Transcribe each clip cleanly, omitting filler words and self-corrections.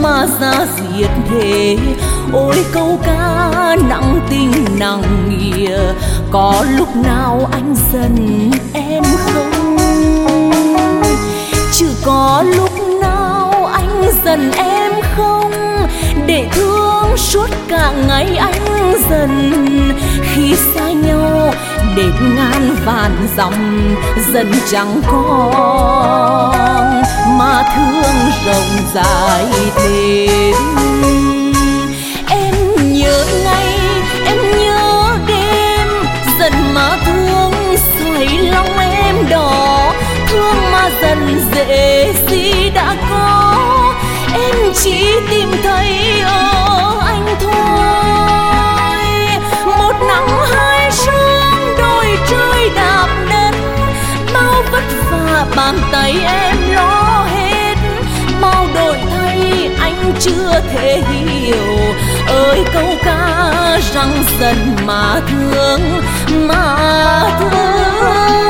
mà ra diệt thế. Ôi câu ca nặng tình nặng nghĩa, có lúc nào anh giận em không? Chứ có lúc nào anh giận em không? Để thương suốt cả ngày anh dần, khi xa nhau đến ngàn vạn dặm dần chẳng còn, mà thương rộng dài thêm. Em nhớ ngày, em nhớ đêm, dần mà thương xoay lòng em đỏ. Thương mà dần dễ gì đã có, em chỉ tìm thấy ở anh thôi. Một nắng hai sương đôi trời đạp đất, bao vất vả bàn tay em lo hết. Bao đổi thay anh chưa thể hiểu, ơi câu ca rằng dần mà thương, mà thương.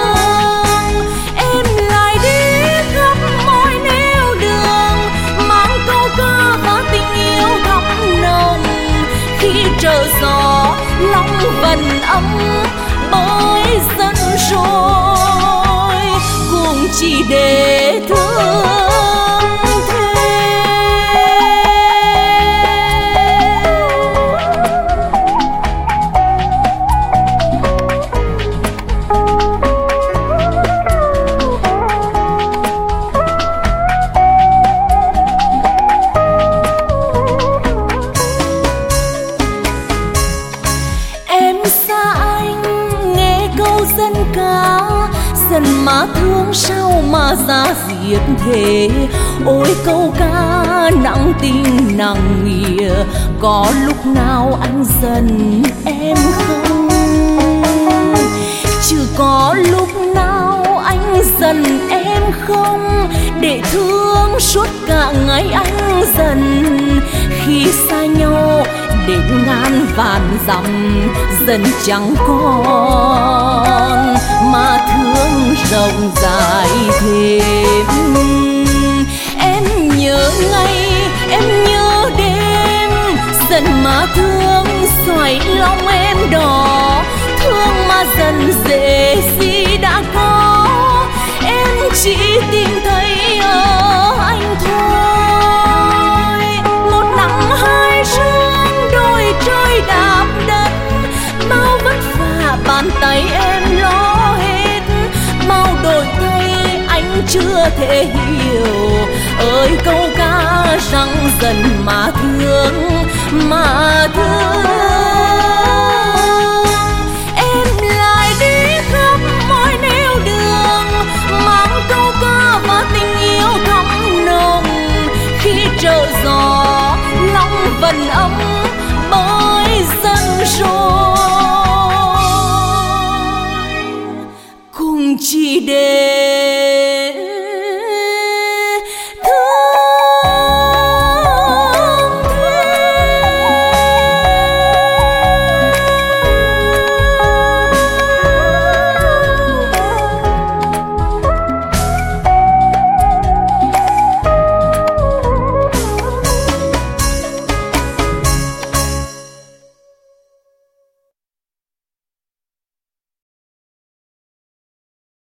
Em lại đi khắp mọi nẻo đường, mang câu ca và tình yêu thắm nồng. Khi trở gió lòng vẫn ấm, bởi dần rồi cũng chỉ để thương. Dần mà thương sao mà ra diệt thế. Ôi câu ca nặng tình nặng nghĩa, có lúc nào anh giận em không? Chứ có lúc nào anh giận em không? Để thương suốt cả ngày anh dần, khi xa nhau đến ngàn vạn dặm dần chẳng còn, mà thương rộng dài thêm. Em nhớ ngày, em nhớ đêm, dần mà thương xoay lòng em đỏ. Thương mà dần dễ gì đã có, em chỉ tìm thấy ở anh thôi. Một nắng hai sương đôi trời đạp đất, bao vất vả bàn tay em lo hết. Bao đổi thay anh chưa thể hiểu, ơi câu ca rằng dần mà thương, mà thương.